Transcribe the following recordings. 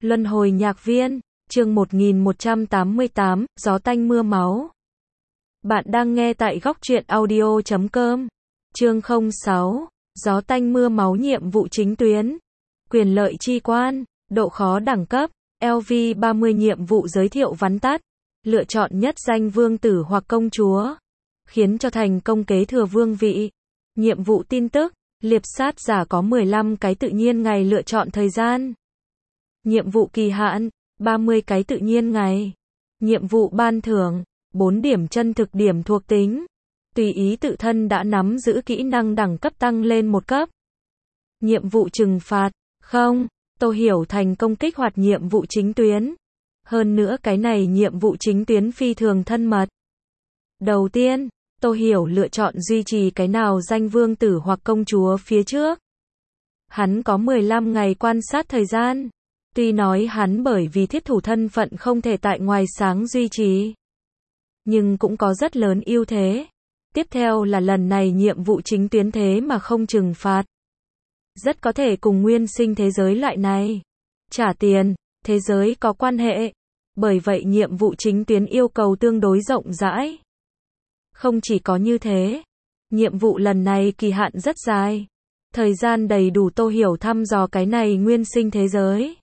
Luân hồi nhạc viên, chương 1188, gió tanh mưa máu. Bạn đang nghe tại góc truyện audio.com. Chương 06, gió tanh mưa máu, nhiệm vụ chính tuyến. Quyền lợi chi quan, độ khó đẳng cấp, LV30, nhiệm vụ giới thiệu vắn tắt. Lựa chọn nhất danh vương tử hoặc công chúa, khiến cho thành công kế thừa vương vị. Nhiệm vụ tin tức, liệp sát giả có 15 cái tự nhiên ngày, lựa chọn thời gian. Nhiệm vụ kỳ hạn, 30 cái tự nhiên ngày. Nhiệm vụ ban thưởng, 4 điểm chân thực điểm thuộc tính. Tùy ý tự thân đã nắm giữ kỹ năng đẳng cấp tăng lên 1 cấp. Nhiệm vụ trừng phạt, không, Tô Hiểu thành công kích hoạt nhiệm vụ chính tuyến. Hơn nữa cái này nhiệm vụ chính tuyến phi thường thân mật. Đầu tiên, Tô Hiểu lựa chọn duy trì cái nào danh vương tử hoặc công chúa phía trước. Hắn có 15 ngày quan sát thời gian. Tuy nói hắn bởi vì thiết thủ thân phận không thể tại ngoài sáng duy trì, nhưng cũng có rất lớn ưu thế. Tiếp theo là lần này nhiệm vụ chính tuyến thế mà không trừng phạt. Rất có thể cùng nguyên sinh thế giới loại này trả tiền, thế giới có quan hệ. Bởi vậy nhiệm vụ chính tuyến yêu cầu tương đối rộng rãi. Không chỉ có như thế, nhiệm vụ lần này kỳ hạn rất dài. Thời gian đầy đủ Tô Hiểu thăm dò cái này nguyên sinh thế giới.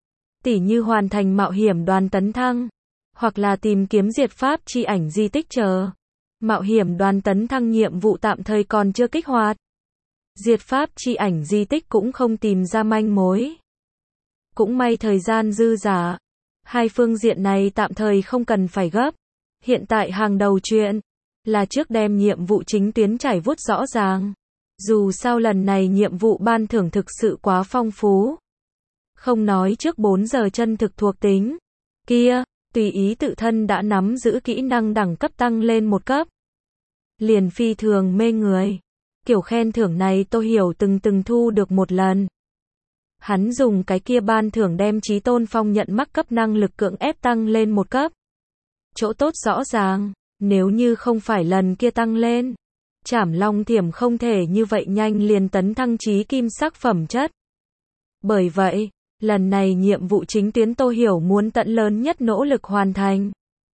Tỉ như hoàn thành mạo hiểm đoàn tấn thăng, hoặc là tìm kiếm diệt pháp chi ảnh di tích chờ. Mạo hiểm đoàn tấn thăng nhiệm vụ tạm thời còn chưa kích hoạt. Diệt pháp chi ảnh di tích cũng không tìm ra manh mối. Cũng may thời gian dư dả. Hai phương diện này tạm thời không cần phải gấp. Hiện tại hàng đầu chuyện là trước đem nhiệm vụ chính tuyến trải vuốt rõ ràng. Dù sao lần này nhiệm vụ ban thưởng thực sự quá phong phú. Không nói trước 4 giờ chân thực thuộc tính. Kia, tùy ý tự thân đã nắm giữ kỹ năng đẳng cấp tăng lên 1 cấp. Liền phi thường mê người. Kiểu khen thưởng này Tô Hiểu từng thu được một lần. Hắn dùng cái kia ban thưởng đem Chí Tôn Phong nhận mắc cấp năng lực cưỡng ép tăng lên 1 cấp. Chỗ tốt rõ ràng, nếu như không phải lần kia tăng lên, Trảm Long Thiểm không thể như vậy nhanh liền tấn thăng chí kim sắc phẩm chất. Bởi vậy, lần này nhiệm vụ chính tuyến Tô Hiểu muốn tận lớn nhất nỗ lực hoàn thành.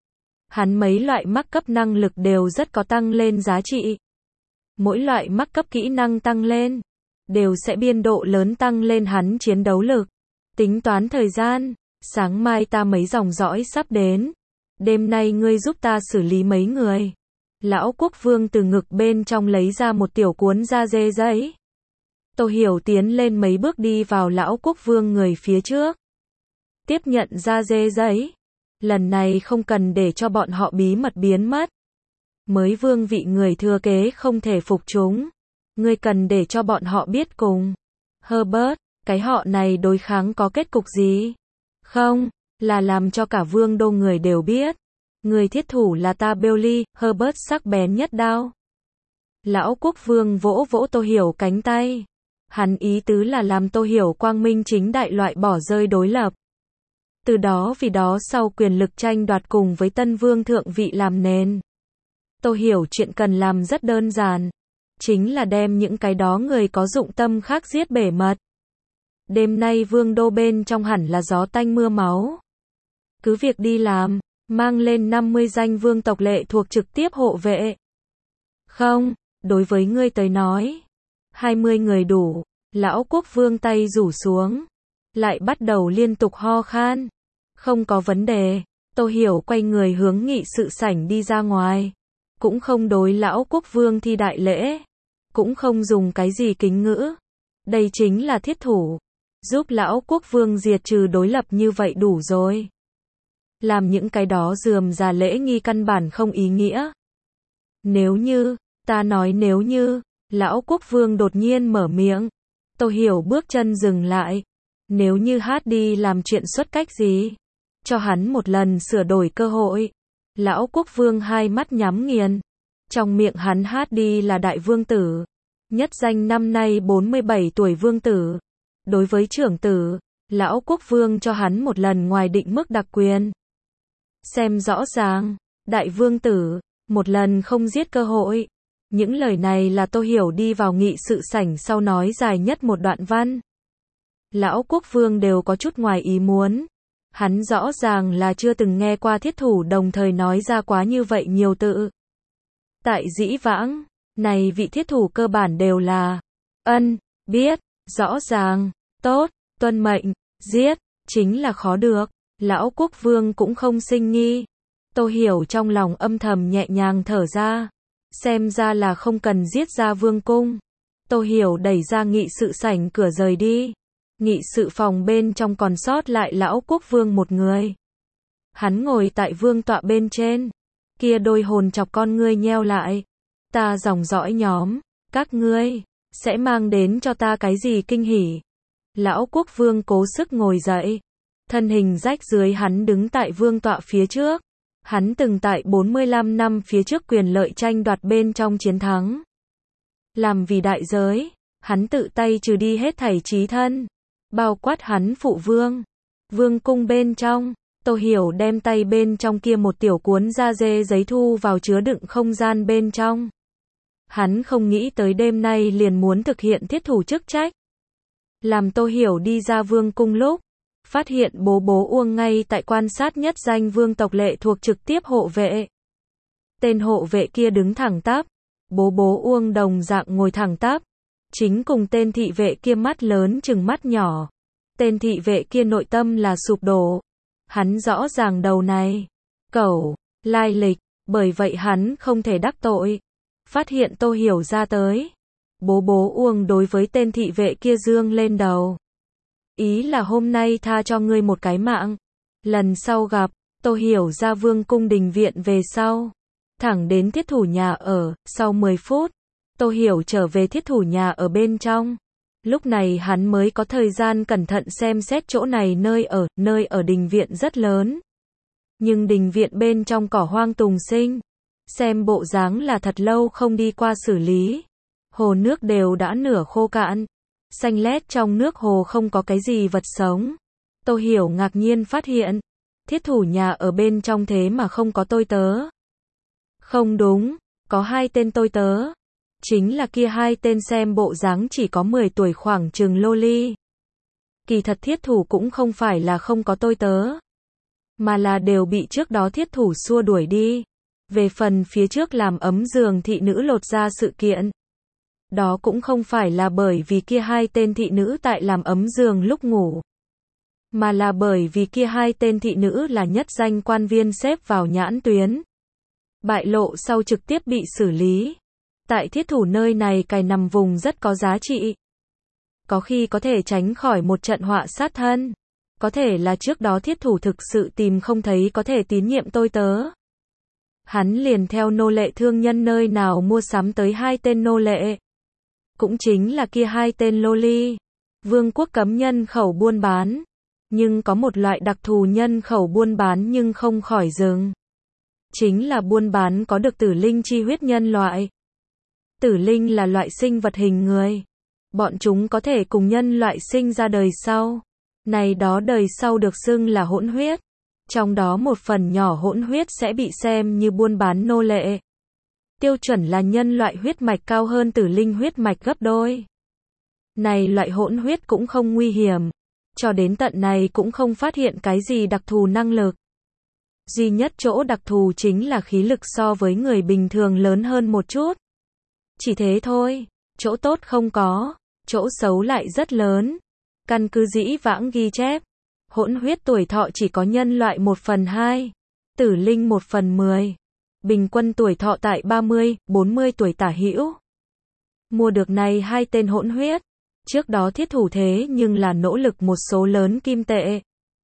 Hắn mấy loại mắc cấp năng lực đều rất có tăng lên giá trị. Mỗi loại mắc cấp kỹ năng tăng lên, đều sẽ biên độ lớn tăng lên hắn chiến đấu lực. Tính toán thời gian, sáng mai ta mấy dòng dõi sắp đến. Đêm nay ngươi giúp ta xử lý mấy người. Lão Quốc Vương từ ngực bên trong lấy ra một tiểu cuốn da dê giấy. Tô Hiểu tiến lên mấy bước đi vào Lão Quốc Vương người phía trước. Tiếp nhận da dê giấy. Lần này không cần để cho bọn họ bí mật biến mất. Mới vương vị người thừa kế không thể phục chúng. Ngươi cần để cho bọn họ biết cùng Herbert, cái họ này đối kháng có kết cục gì? Không, là làm cho cả vương đô người đều biết. Người thiết thủ là ta Bailey, Herbert sắc bén nhất đao. Lão Quốc Vương vỗ vỗ Tô Hiểu cánh tay. Hắn ý tứ là làm Tô Hiểu quang minh chính đại loại bỏ rơi đối lập. Từ đó vì đó sau quyền lực tranh đoạt cùng với tân vương thượng vị làm nền. Tô Hiểu chuyện cần làm rất đơn giản. Chính là đem những cái đó người có dụng tâm khác giết bể mật. Đêm nay vương đô bên trong hẳn là gió tanh mưa máu. Cứ việc đi làm, mang lên 50 danh vương tộc lệ thuộc trực tiếp hộ vệ. Không, đối với ngươi tới nói, 20 người đủ. Lão Quốc Vương tay rủ xuống, lại bắt đầu liên tục ho khan. Không có vấn đề. Tô Hiểu quay người hướng nghị sự sảnh đi ra ngoài. Cũng không đối Lão Quốc Vương thi đại lễ. Cũng không dùng cái gì kính ngữ. Đây chính là thiết thủ. Giúp Lão Quốc Vương diệt trừ đối lập như vậy đủ rồi. Làm những cái đó rườm rà lễ nghi căn bản không ý nghĩa. Nếu như, ta nói nếu như, Lão Quốc Vương đột nhiên mở miệng. Tô Hiểu bước chân dừng lại. Nếu như hát đi làm chuyện xuất cách gì? Cho hắn một lần sửa đổi cơ hội. Lão Quốc Vương hai mắt nhắm nghiền. Trong miệng hắn hát đi là đại vương tử. Nhất danh năm nay 47 tuổi vương tử. Đối với trưởng tử, Lão Quốc Vương cho hắn một lần ngoài định mức đặc quyền. Xem rõ ràng, đại vương tử, một lần không giết cơ hội. Những lời này là Tô Hiểu đi vào nghị sự sảnh sau nói dài nhất một đoạn văn. Lão quốc vương đều có chút ngoài ý muốn. Hắn rõ ràng là chưa từng nghe qua thiết thủ đồng thời nói ra quá như vậy nhiều tự. Tại dĩ vãng, này vị thiết thủ cơ bản đều là ân, biết, rõ ràng, tốt, tuân mệnh, giết, chính là khó được. Lão quốc vương cũng không sinh nghi. Tô Hiểu trong lòng âm thầm nhẹ nhàng thở ra. Xem ra là không cần giết ra vương cung. Tô Hiểu đẩy ra nghị sự sảnh cửa rời đi. Nghị sự phòng bên trong còn sót lại lão quốc vương một người. Hắn ngồi tại vương tọa bên trên. Kia đôi hồn chọc con ngươi nheo lại. Ta dòng dõi nhóm, các ngươi sẽ mang đến cho ta cái gì kinh hỉ? Lão quốc vương cố sức ngồi dậy. Thân hình rách dưới hắn đứng tại vương tọa phía trước. Hắn từng tại 45 năm phía trước quyền lợi tranh đoạt bên trong chiến thắng. Làm vì đại giới, hắn tự tay trừ đi hết thảy chí thân. Bao quát hắn phụ vương. Vương cung bên trong, Tô Hiểu đem tay bên trong kia một tiểu cuốn da dê giấy thu vào chứa đựng không gian bên trong. Hắn không nghĩ tới đêm nay liền muốn thực hiện thiết thủ chức trách. Làm Tô Hiểu đi ra vương cung lúc, phát hiện bố bố Uông ngay tại quan sát nhất danh vương tộc lệ thuộc trực tiếp hộ vệ. Tên hộ vệ kia đứng thẳng tắp, bố bố Uông đồng dạng ngồi thẳng tắp, chính cùng tên thị vệ kia mắt lớn chừng mắt nhỏ. Tên thị vệ kia nội tâm là sụp đổ. Hắn rõ ràng đầu này, cẩu, lai lịch, bởi vậy hắn không thể đắc tội. Phát hiện Tô Hiểu ra tới. Bố bố Uông đối với tên thị vệ kia dương lên đầu. Ý là hôm nay tha cho ngươi một cái mạng. Lần sau gặp, Tô Hiểu ra vương cung đình viện về sau. Thẳng đến thiết thủ nhà ở, sau 10 phút. Tô Hiểu trở về thiết thủ nhà ở bên trong. Lúc này hắn mới có thời gian cẩn thận xem xét chỗ này nơi ở đình viện rất lớn. Nhưng đình viện bên trong cỏ hoang tùng sinh. Xem bộ dáng là thật lâu không đi qua xử lý. Hồ nước đều đã nửa khô cạn. Xanh lét trong nước hồ không có cái gì vật sống. Tô Hiểu ngạc nhiên phát hiện. Thiết thủ nhà ở bên trong thế mà không có tôi tớ. Không đúng, có 2 tên tôi tớ. Chính là kia 2 tên xem bộ dáng chỉ có 10 tuổi khoảng chừng lô ly. Kỳ thật thiết thủ cũng không phải là không có tôi tớ. Mà là đều bị trước đó thiết thủ xua đuổi đi. Về phần phía trước làm ấm giường thị nữ lột ra sự kiện. Đó cũng không phải là bởi vì kia 2 tên thị nữ tại làm ấm giường lúc ngủ. Mà là bởi vì kia 2 tên thị nữ là nhất danh quan viên xếp vào nhãn tuyến. Bại lộ sau trực tiếp bị xử lý. Tại thiết thủ nơi này cài nằm vùng rất có giá trị. Có khi có thể tránh khỏi một trận họa sát thân. Có thể là trước đó thiết thủ thực sự tìm không thấy có thể tín nhiệm tôi tớ. Hắn liền theo nô lệ thương nhân nơi nào mua sắm tới 2 tên nô lệ. Cũng chính là kia 2 tên lô ly. Vương quốc cấm nhân khẩu buôn bán. Nhưng có một loại đặc thù nhân khẩu buôn bán nhưng không khỏi dừng. Chính là buôn bán có được tử linh chi huyết nhân loại. Tử linh là loại sinh vật hình người. Bọn chúng có thể cùng nhân loại sinh ra đời sau. Này đó đời sau được xưng là hỗn huyết. Trong đó một phần nhỏ hỗn huyết sẽ bị xem như buôn bán nô lệ. Tiêu chuẩn là nhân loại huyết mạch cao hơn tử linh huyết mạch gấp đôi. Này loại hỗn huyết cũng không nguy hiểm. Cho đến tận này cũng không phát hiện cái gì đặc thù năng lực. Duy nhất chỗ đặc thù chính là khí lực so với người bình thường lớn hơn một chút. Chỉ thế thôi, chỗ tốt không có, chỗ xấu lại rất lớn. Căn cứ dĩ vãng ghi chép, hỗn huyết tuổi thọ chỉ có nhân loại 1/2, tử linh 1/10. Bình quân tuổi thọ tại 30, 40 tuổi tả hữu. Mua được này 2 tên hỗn huyết. Trước đó thiết thủ thế nhưng là nỗ lực một số lớn kim tệ.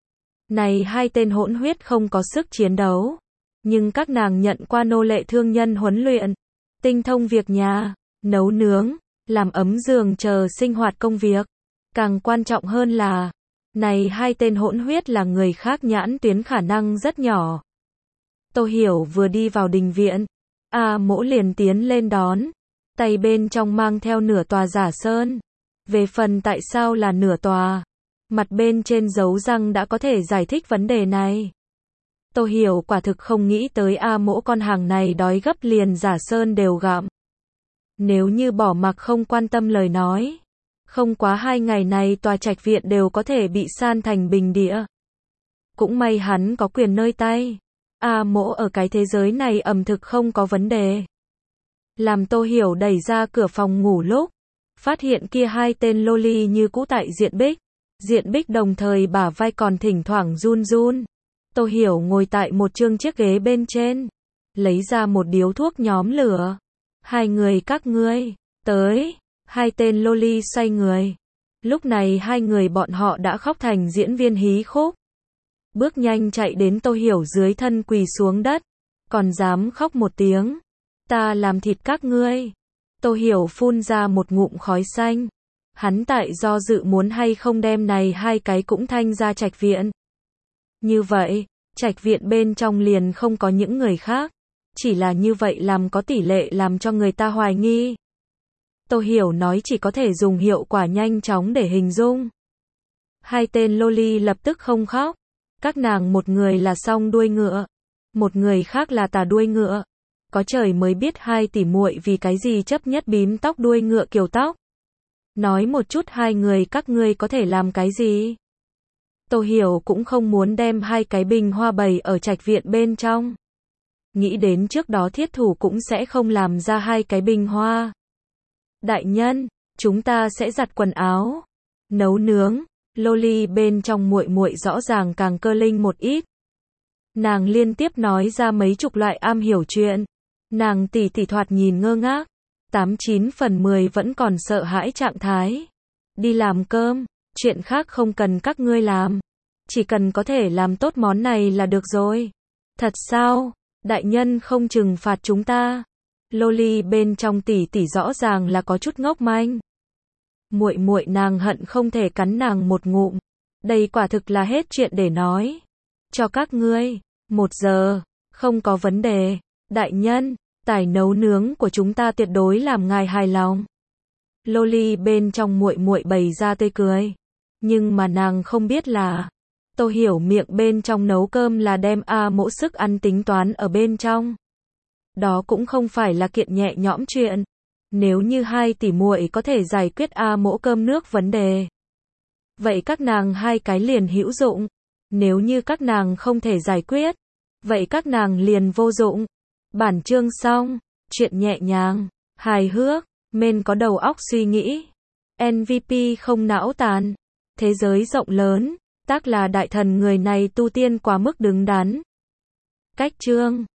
Này 2 tên hỗn huyết không có sức chiến đấu. Nhưng các nàng nhận qua nô lệ thương nhân huấn luyện. Tinh thông việc nhà, nấu nướng, làm ấm giường chờ sinh hoạt công việc. Càng quan trọng hơn là, này 2 tên hỗn huyết là người khác nhãn tuyến khả năng rất nhỏ. Tô Hiểu vừa đi vào đình viện, A Mỗ liền tiến lên đón, tay bên trong mang theo nửa tòa giả sơn. Về phần tại sao là nửa tòa, mặt bên trên dấu răng đã có thể giải thích vấn đề này. Tô Hiểu quả thực không nghĩ tới A Mỗ con hàng này đói gấp liền giả sơn đều gặm. Nếu như bỏ mặc không quan tâm lời nói, Không quá 2 ngày này tòa trạch viện đều có thể bị san thành bình địa. Cũng may hắn có quyền nơi tay. A Mỗ ở cái thế giới này ẩm thực không có vấn đề. Làm Tô Hiểu đẩy ra cửa phòng ngủ lúc phát hiện kia 2 tên loli như cũ tại Diện Bích. Diện Bích đồng thời bả vai còn thỉnh thoảng run run. Tô Hiểu ngồi tại một chiếc ghế bên trên, lấy ra một điếu thuốc nhóm lửa. 2 người các ngươi, tới. 2 tên loli xoay người. Lúc này 2 người bọn họ đã khóc thành diễn viên hí khúc. Bước nhanh chạy đến Tô Hiểu dưới thân quỳ xuống đất. Còn dám khóc một tiếng. Ta làm thịt các ngươi. Tô Hiểu phun ra một ngụm khói xanh. Hắn tại do dự muốn hay không đem này 2 cái cũng thanh ra trạch viện. Như vậy, trạch viện bên trong liền không có những người khác. Chỉ là như vậy làm có tỷ lệ làm cho người ta hoài nghi. Tô Hiểu nói chỉ có thể dùng hiệu quả nhanh chóng để hình dung. 2 tên loli lập tức không khóc. Các nàng một người là song đuôi ngựa, một người khác là tà đuôi ngựa. Có trời mới biết 2 tỷ muội vì cái gì chấp nhất bím tóc đuôi ngựa kiểu tóc. Nói một chút 2 người các ngươi có thể làm cái gì? Tô Hiểu cũng không muốn đem 2 cái bình hoa bày ở trạch viện bên trong. Nghĩ đến trước đó thiết thủ cũng sẽ không làm ra 2 cái bình hoa. Đại nhân, chúng ta sẽ giặt quần áo, nấu nướng. Loli bên trong muội muội rõ ràng càng cơ linh một ít. Nàng liên tiếp nói ra mấy chục loại am hiểu chuyện. Nàng tỉ thoạt nhìn ngơ ngác. 89 phần 10 vẫn còn sợ hãi trạng thái. Đi làm cơm, chuyện khác không cần các ngươi làm. Chỉ cần có thể làm tốt món này là được rồi. Thật sao? Đại nhân không trừng phạt chúng ta. Loli bên trong tỉ rõ ràng là có chút ngốc manh. Muội muội nàng hận không thể cắn nàng một ngụm. Đây quả thực là hết chuyện để nói. Cho các ngươi 1 giờ, không có vấn đề. Đại nhân, tài nấu nướng của chúng ta tuyệt đối làm ngài hài lòng. Loli bên trong muội muội bày ra tươi cười. Nhưng mà nàng không biết là Tô Hiểu miệng bên trong nấu cơm là đem A Mỗ sức ăn tính toán ở bên trong. Đó cũng không phải là kiện nhẹ nhõm chuyện. Nếu như 2 tỷ muội có thể giải quyết A Mỗ cơm nước vấn đề, vậy các nàng 2 cái liền hữu dụng. Nếu như các nàng không thể giải quyết, vậy các nàng liền vô dụng. Bản chương xong, chuyện nhẹ nhàng, hài hước, men có đầu óc suy nghĩ. MVP không não tàn. Thế giới rộng lớn, tác là đại thần người này tu tiên quá mức đứng đắn. Cách chương